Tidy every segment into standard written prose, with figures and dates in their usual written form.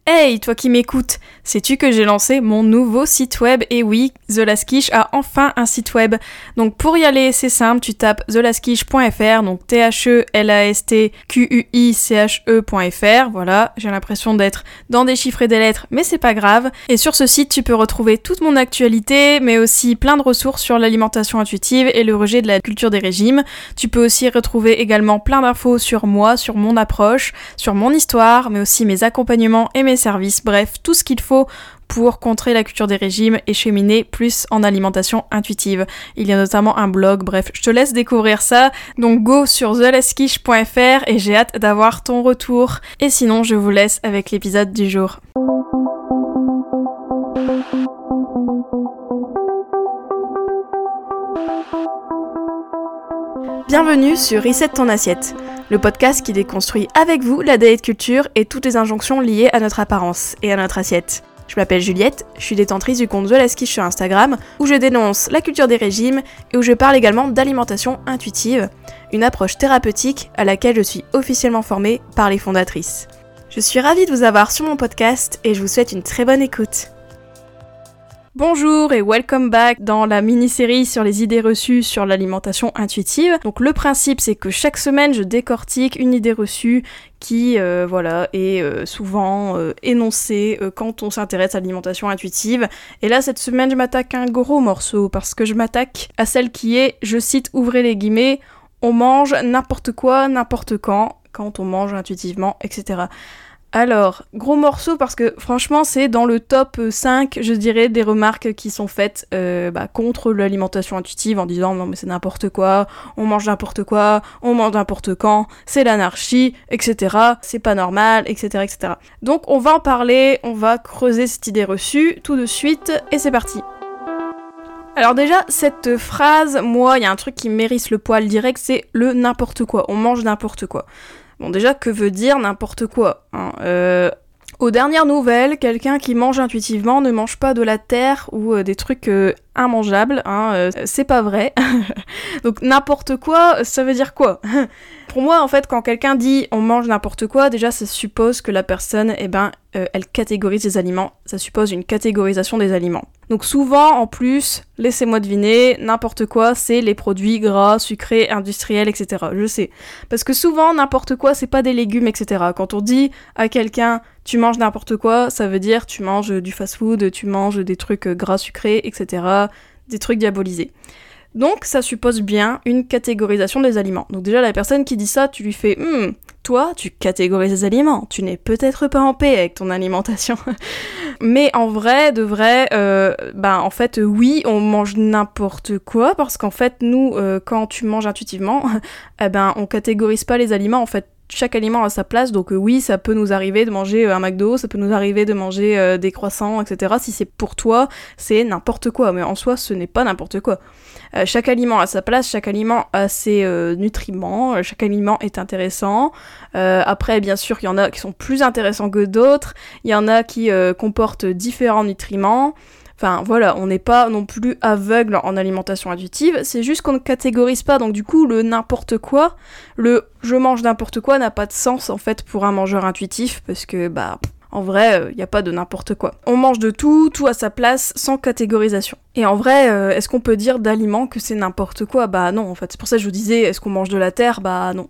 Hey, toi qui m'écoutes, sais-tu que j'ai lancé mon nouveau site web? Et oui, The Last Quiche a enfin un site web. Donc pour y aller, c'est simple, tu tapes thelastquiche.fr, donc thelastquiche.fr, voilà, j'ai l'impression d'être dans des chiffres et des lettres, mais c'est pas grave. Et sur ce site, tu peux retrouver toute mon actualité, mais aussi plein de ressources sur l'alimentation intuitive et le rejet de la culture des régimes. Tu peux aussi retrouver également plein d'infos sur moi, sur mon approche, sur mon histoire, mais aussi mes accompagnements et mes services, bref, tout ce qu'il faut pour contrer la culture des régimes et cheminer plus en alimentation intuitive. Il y a notamment un blog, bref, je te laisse découvrir ça, donc go sur thelastquiche.fr et j'ai hâte d'avoir ton retour. Et sinon, je vous laisse avec l'épisode du jour. Bienvenue sur Reset ton assiette, le podcast qui déconstruit avec vous la diet culture et toutes les injonctions liées à notre apparence et à notre assiette. Je m'appelle Juliette, je suis détentrice du compte The Last Quiche sur Instagram, où je dénonce la culture des régimes et où je parle également d'alimentation intuitive, une approche thérapeutique à laquelle je suis officiellement formée par les fondatrices. Je suis ravie de vous avoir sur mon podcast et je vous souhaite une très bonne écoute. Bonjour et welcome back dans la mini-série sur les idées reçues sur l'alimentation intuitive. Donc le principe c'est que chaque semaine je décortique une idée reçue qui est souvent énoncée quand on s'intéresse à l'alimentation intuitive. Et là cette semaine je m'attaque à un gros morceau parce que je m'attaque à celle qui est, je cite, ouvrez les guillemets, on mange n'importe quoi, n'importe quand on mange intuitivement, etc. Alors, gros morceau parce que franchement c'est dans le top 5, je dirais, des remarques qui sont faites contre l'alimentation intuitive en disant non mais c'est n'importe quoi, on mange n'importe quoi, on mange n'importe quand, c'est l'anarchie, etc. C'est pas normal, etc., etc. Donc on va en parler, on va creuser cette idée reçue tout de suite et c'est parti. Alors déjà, cette phrase, moi, il y a un truc qui m'hérisse le poil direct, c'est le n'importe quoi, on mange n'importe quoi. Bon déjà, que veut dire n'importe quoi, hein aux dernières nouvelles, quelqu'un qui mange intuitivement ne mange pas de la terre ou des trucs immangeables, c'est pas vrai. Donc n'importe quoi, ça veut dire quoi? Pour moi, en fait, quand quelqu'un dit on mange n'importe quoi, déjà ça suppose que la personne, elle catégorise les aliments, ça suppose une catégorisation des aliments. Donc souvent, en plus, laissez-moi deviner, n'importe quoi, c'est les produits gras, sucrés, industriels, etc. Je sais. Parce que souvent, n'importe quoi, c'est pas des légumes, etc. Quand on dit à quelqu'un tu manges n'importe quoi, ça veut dire tu manges du fast-food, tu manges des trucs gras, sucrés, etc. Des trucs diabolisés. Donc ça suppose bien une catégorisation des aliments. Donc déjà la personne qui dit ça, tu lui fais toi tu catégorises les aliments, tu n'es peut-être pas en paix avec ton alimentation. Mais en vrai, de vrai, en fait oui, on mange n'importe quoi parce qu'en fait nous, quand tu manges intuitivement, on catégorise pas les aliments en fait. Chaque aliment a sa place, donc oui, ça peut nous arriver de manger un McDo, ça peut nous arriver de manger des croissants, etc. Si c'est pour toi, c'est n'importe quoi, mais en soi, ce n'est pas n'importe quoi. Chaque aliment a sa place, chaque aliment a ses nutriments, chaque aliment est intéressant. Après, bien sûr, il y en a qui sont plus intéressants que d'autres, il y en a qui comportent différents nutriments. Enfin voilà, on n'est pas non plus aveugle en alimentation intuitive, c'est juste qu'on ne catégorise pas, donc du coup le n'importe quoi, le je mange n'importe quoi n'a pas de sens en fait pour un mangeur intuitif, parce que en vrai, y a pas de n'importe quoi. On mange de tout, tout à sa place, sans catégorisation. Et en vrai, est-ce qu'on peut dire d'aliments que c'est n'importe quoi? Bah non, en fait. C'est pour ça que je vous disais, est-ce qu'on mange de la terre? Bah non.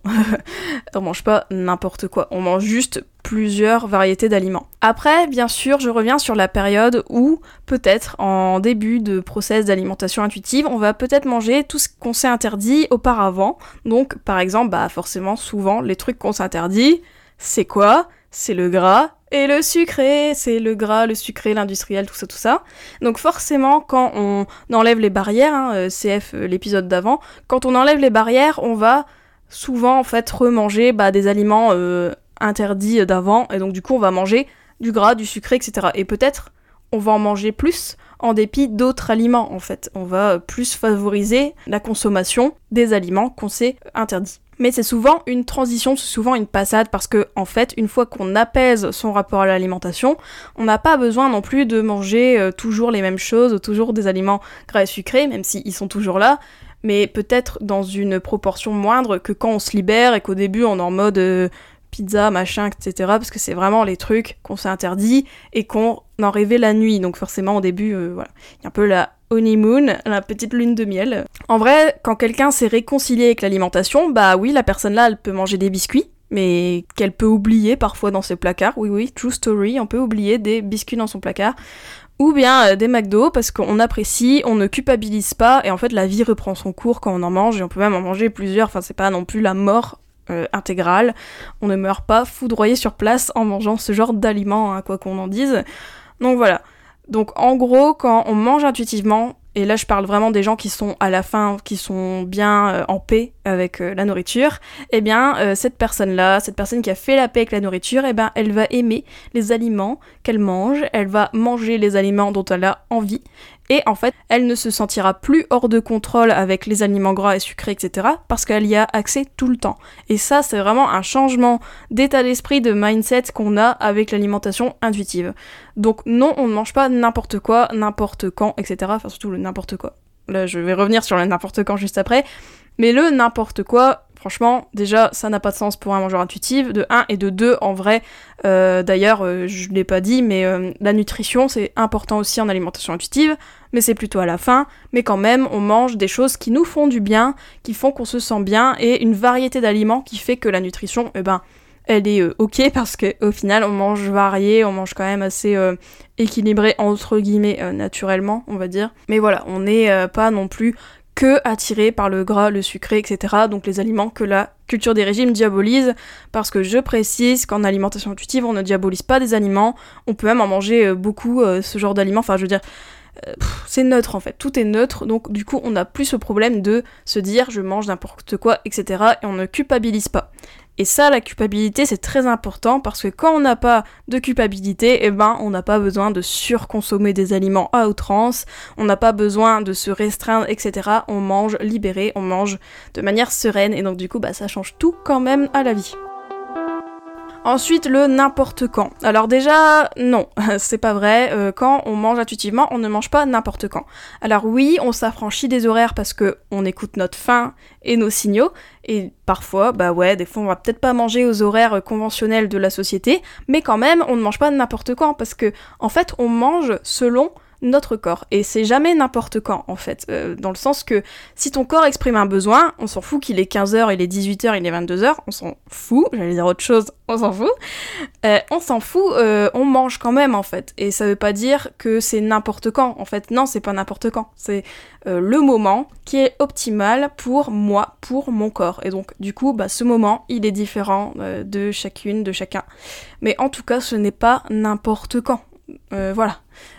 On mange pas n'importe quoi. On mange juste plusieurs variétés d'aliments. Après, bien sûr, je reviens sur la période où, peut-être, en début de process d'alimentation intuitive, on va peut-être manger tout ce qu'on s'est interdit auparavant. Donc, par exemple, forcément, souvent, les trucs qu'on s'interdit, c'est quoi? C'est le gras et le sucré, c'est le gras, le sucré, l'industriel, tout ça. Donc forcément, quand on enlève les barrières, CF l'épisode d'avant, quand on enlève les barrières, on va souvent en fait remanger des aliments interdits d'avant, et donc du coup on va manger du gras, du sucré, etc. Et peut-être on va en manger plus en dépit d'autres aliments en fait. On va plus favoriser la consommation des aliments qu'on s'est interdits. Mais c'est souvent une transition, c'est souvent une passade, parce que, en fait, une fois qu'on apaise son rapport à l'alimentation, on n'a pas besoin non plus de manger toujours les mêmes choses, toujours des aliments gras et sucrés, même s'ils sont toujours là, mais peut-être dans une proportion moindre que quand on se libère et qu'au début on est en mode pizza, machin, etc. Parce que c'est vraiment les trucs qu'on s'est interdits et qu'on en rêvait la nuit. Donc forcément, au début, voilà. Il y a un peu la honeymoon, la petite lune de miel. En vrai, quand quelqu'un s'est réconcilié avec l'alimentation, bah oui, la personne là, elle peut manger des biscuits, mais qu'elle peut oublier parfois dans ses placards. Oui, true story, on peut oublier des biscuits dans son placard. Ou bien des McDo, parce qu'on apprécie, on ne culpabilise pas, et en fait la vie reprend son cours quand on en mange, et on peut même en manger plusieurs, enfin c'est pas non plus la mort intégrale, on ne meurt pas foudroyé sur place en mangeant ce genre d'aliments, hein, quoi qu'on en dise. Donc voilà. Donc en gros, quand on mange intuitivement, et là je parle vraiment des gens qui sont à la fin, qui sont bien en paix avec la nourriture, eh bien cette personne qui a fait la paix avec la nourriture, eh ben elle va aimer les aliments qu'elle mange, elle va manger les aliments dont elle a envie, et en fait elle ne se sentira plus hors de contrôle avec les aliments gras et sucrés, etc. parce qu'elle y a accès tout le temps. Et ça c'est vraiment un changement d'état d'esprit, de mindset qu'on a avec l'alimentation intuitive. Donc non, on ne mange pas n'importe quoi, n'importe quand, etc. Enfin surtout le n'importe quoi. Là je vais revenir sur le n'importe quand juste après. Mais le n'importe quoi, franchement, déjà, ça n'a pas de sens pour un mangeur intuitif, de 1, et de 2, en vrai, d'ailleurs, je l'ai pas dit, mais la nutrition, c'est important aussi en alimentation intuitive, mais c'est plutôt à la fin, mais quand même, on mange des choses qui nous font du bien, qui font qu'on se sent bien, et une variété d'aliments qui fait que la nutrition, elle est ok, parce qu'au final, on mange varié, on mange quand même assez équilibré, entre guillemets, naturellement, on va dire. Mais voilà, on n'est pas non plus que attiré par le gras, le sucré, etc. Donc les aliments que la culture des régimes diabolise, parce que je précise qu'en alimentation intuitive, on ne diabolise pas des aliments, on peut même en manger beaucoup, ce genre d'aliments, enfin je veux dire, c'est neutre en fait, tout est neutre, donc du coup on n'a plus ce problème de se dire je mange n'importe quoi, etc. et on ne culpabilise pas. Et ça, la culpabilité, c'est très important parce que quand on n'a pas de culpabilité, on n'a pas besoin de surconsommer des aliments à outrance, on n'a pas besoin de se restreindre, etc. On mange libéré, on mange de manière sereine, et donc du coup, ça change tout quand même à la vie. Ensuite, le n'importe quand. Alors déjà, non, c'est pas vrai. Quand on mange intuitivement, on ne mange pas n'importe quand. Alors oui, on s'affranchit des horaires parce que on écoute notre faim et nos signaux. Et parfois, des fois, on va peut-être pas manger aux horaires conventionnels de la société, mais quand même, on ne mange pas n'importe quand parce que, en fait, on mange selon notre corps. Et c'est jamais n'importe quand, en fait. Dans le sens que si ton corps exprime un besoin, on s'en fout qu'il est 15h, il est 18h, il est 22h, on s'en fout. J'allais dire autre chose, on s'en fout. On mange quand même, en fait. Et ça veut pas dire que c'est n'importe quand. En fait, non, c'est pas n'importe quand. C'est le moment qui est optimal pour moi, pour mon corps. Et donc, du coup, ce moment, il est différent de chacune, de chacun. Mais en tout cas, ce n'est pas n'importe quand. Voilà.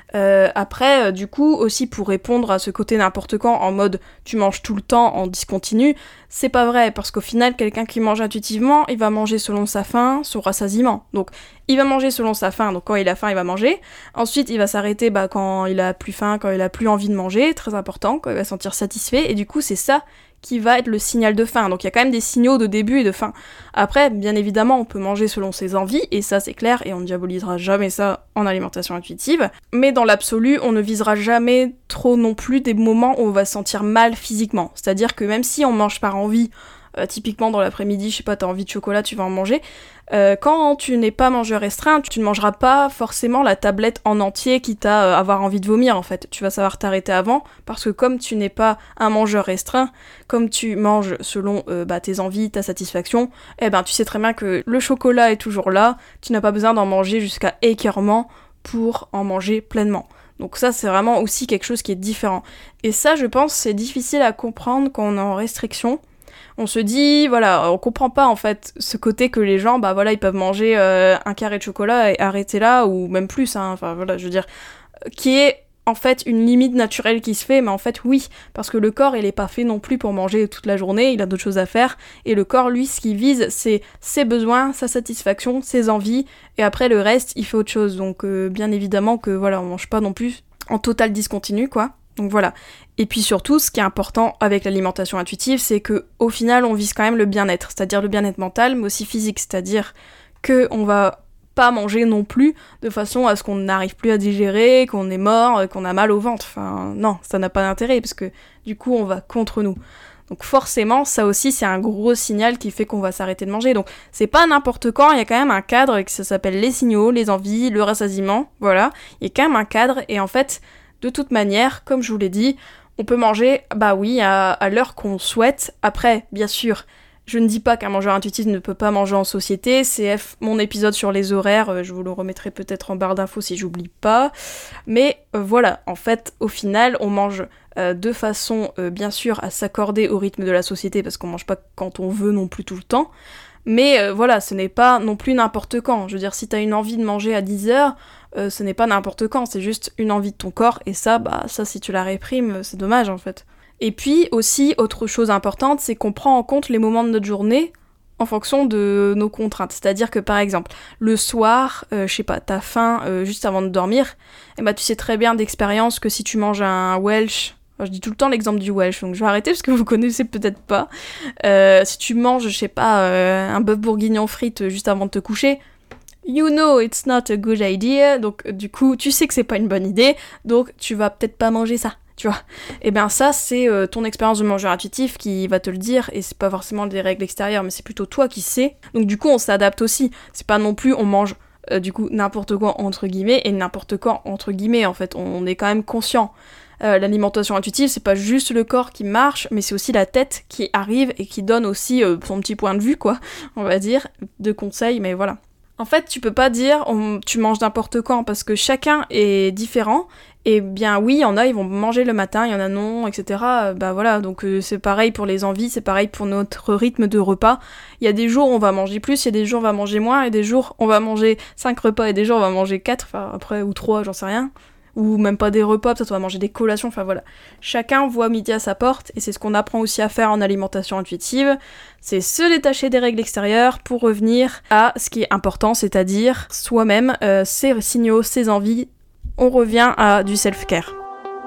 Après, du coup, aussi pour répondre à ce côté n'importe quand, en mode tu manges tout le temps en discontinu, c'est pas vrai, parce qu'au final, quelqu'un qui mange intuitivement, il va manger selon sa faim, son rassasiement. Donc, il va manger selon sa faim, donc quand il a faim, il va manger. Ensuite, il va s'arrêter quand il a plus faim, quand il a plus envie de manger, très important, quand il va se sentir satisfait, et du coup, c'est ça qui va être le signal de faim. Donc il y a quand même des signaux de début et de fin. Après, bien évidemment, on peut manger selon ses envies, et ça c'est clair, et on ne diabolisera jamais ça en alimentation intuitive. Mais dans l'absolu, on ne visera jamais trop non plus des moments où on va se sentir mal physiquement. C'est-à-dire que même si on mange par envie, typiquement dans l'après-midi, je sais pas, t'as envie de chocolat, tu vas en manger. Quand tu n'es pas mangeur restreint, tu ne mangeras pas forcément la tablette en entier, quitte à avoir envie de vomir en fait. Tu vas savoir t'arrêter avant, parce que comme tu n'es pas un mangeur restreint, comme tu manges selon tes envies, ta satisfaction, tu sais très bien que le chocolat est toujours là, tu n'as pas besoin d'en manger jusqu'à écœurement pour en manger pleinement. Donc ça, c'est vraiment aussi quelque chose qui est différent. Et ça, je pense, c'est difficile à comprendre quand on est en restriction. On se dit, on comprend pas en fait ce côté que les gens, ils peuvent manger un carré de chocolat et arrêter là, ou même plus, je veux dire, qui est en fait une limite naturelle qui se fait, mais en fait oui, parce que le corps il est pas fait non plus pour manger toute la journée, il a d'autres choses à faire, et le corps lui ce qu'il vise c'est ses besoins, sa satisfaction, ses envies, et après le reste il fait autre chose, donc bien évidemment que on mange pas non plus en total discontinu quoi. Donc voilà. Et puis surtout, ce qui est important avec l'alimentation intuitive, c'est que au final, on vise quand même le bien-être, c'est-à-dire le bien-être mental, mais aussi physique, c'est-à-dire que on va pas manger non plus de façon à ce qu'on n'arrive plus à digérer, qu'on est mort, qu'on a mal au ventre. Enfin, non, ça n'a pas d'intérêt, parce que du coup, on va contre nous. Donc forcément, ça aussi, c'est un gros signal qui fait qu'on va s'arrêter de manger. Donc c'est pas n'importe quand, il y a quand même un cadre, ça s'appelle les signaux, les envies, le rassasiement, voilà. Il y a quand même un cadre, et en fait, de toute manière, comme je vous l'ai dit, on peut manger, à l'heure qu'on souhaite. Après, bien sûr, je ne dis pas qu'un mangeur intuitif ne peut pas manger en société, CF, mon épisode sur les horaires, je vous le remettrai peut-être en barre d'infos si j'oublie pas. Mais voilà, en fait, au final, on mange de façon, bien sûr, à s'accorder au rythme de la société, parce qu'on mange pas quand on veut non plus tout le temps. Mais voilà, ce n'est pas non plus n'importe quand. Je veux dire, si t'as une envie de manger à 10h, ce n'est pas n'importe quand, c'est juste une envie de ton corps, et ça, si tu la réprimes, c'est dommage en fait. Et puis aussi, autre chose importante, c'est qu'on prend en compte les moments de notre journée en fonction de nos contraintes. C'est-à-dire que par exemple, le soir, t'as faim juste avant de dormir, et tu sais très bien d'expérience que si tu manges un Welsh, je dis tout le temps l'exemple du Welsh, donc je vais arrêter parce que vous connaissez peut-être pas, si tu manges, un bœuf bourguignon frites juste avant de te coucher, you know it's not a good idea, donc du coup, tu sais que c'est pas une bonne idée, donc tu vas peut-être pas manger ça. Tu vois, et bien ça c'est ton expérience de mangeur intuitif qui va te le dire, et c'est pas forcément des règles extérieures, mais c'est plutôt toi qui sais. Donc du coup on s'adapte aussi, c'est pas non plus on mange n'importe quoi entre guillemets, et n'importe quoi entre guillemets en fait, on est quand même conscient. L'alimentation intuitive, c'est pas juste le corps qui marche, mais c'est aussi la tête qui arrive et qui donne aussi son petit point de vue, quoi, on va dire, de conseils, mais voilà. En fait, tu peux pas dire tu manges n'importe quand, parce que chacun est différent. Et bien oui, il y en a, ils vont manger le matin, il y en a non, etc. Voilà, donc c'est pareil pour les envies, c'est pareil pour notre rythme de repas. Il y a des jours où on va manger plus, il y a des jours où on va manger moins, et des jours on va manger 5 repas, et des jours on va manger 4, après, ou 3, j'en sais rien. Ou même pas des repas, peut-être on va manger des collations, voilà. Chacun voit midi à sa porte, et c'est ce qu'on apprend aussi à faire en alimentation intuitive, c'est se détacher des règles extérieures pour revenir à ce qui est important, c'est-à-dire soi-même, ses signaux, ses envies. On revient à du self-care.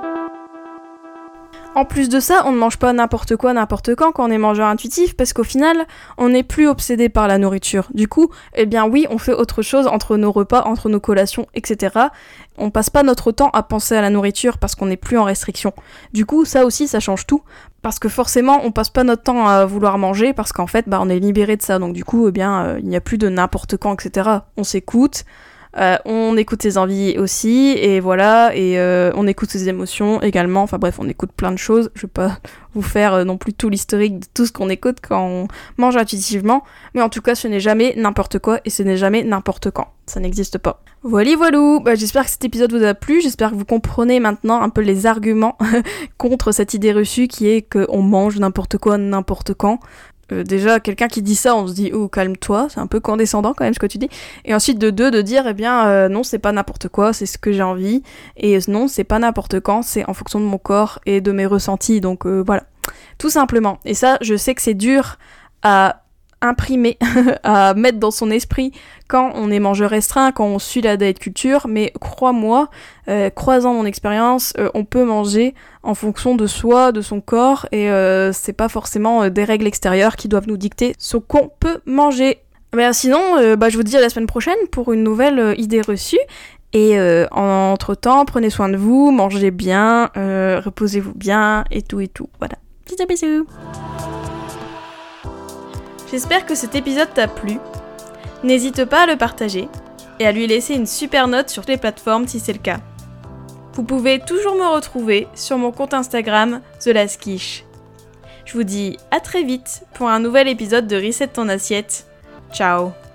En plus de ça, on ne mange pas n'importe quoi, n'importe quand on est mangeur intuitif, parce qu'au final, on n'est plus obsédé par la nourriture. Du coup, oui, on fait autre chose entre nos repas, entre nos collations, etc. On passe pas notre temps à penser à la nourriture parce qu'on n'est plus en restriction. Du coup, ça aussi, ça change tout. Parce que forcément, on passe pas notre temps à vouloir manger, parce qu'en fait, on est libéré de ça. Donc du coup, il n'y a plus de n'importe quand, etc. On s'écoute. On écoute ses envies aussi, et voilà, et on écoute ses émotions également, on écoute plein de choses. Je vais pas vous faire non plus tout l'historique de tout ce qu'on écoute quand on mange intuitivement, mais en tout cas ce n'est jamais n'importe quoi, et ce n'est jamais n'importe quand, ça n'existe pas. Voilou, j'espère que cet épisode vous a plu, j'espère que vous comprenez maintenant un peu les arguments contre cette idée reçue qui est qu'on mange n'importe quoi, n'importe quand. Déjà, quelqu'un qui dit ça, on se dit « Oh, calme-toi », c'est un peu condescendant quand même ce que tu dis. Et ensuite, de dire « Non, c'est pas n'importe quoi, c'est ce que j'ai envie. » Et non, c'est pas n'importe quand, c'est en fonction de mon corps et de mes ressentis. Donc voilà, tout simplement. Et ça, je sais que c'est dur à imprimer, à mettre dans son esprit quand on est mangeur restreint, quand on suit la diet culture, mais crois-moi, croisant mon expérience, on peut manger en fonction de soi, de son corps, et c'est pas forcément des règles extérieures qui doivent nous dicter ce qu'on peut manger. Sinon, je vous dis à la semaine prochaine pour une nouvelle idée reçue, et entre-temps, prenez soin de vous, mangez bien, reposez-vous bien, et tout, voilà. Bisous. J'espère que cet épisode t'a plu. N'hésite pas à le partager et à lui laisser une super note sur les plateformes si c'est le cas. Vous pouvez toujours me retrouver sur mon compte Instagram TheLastQuiche. Je vous dis à très vite pour un nouvel épisode de Reset ton assiette. Ciao.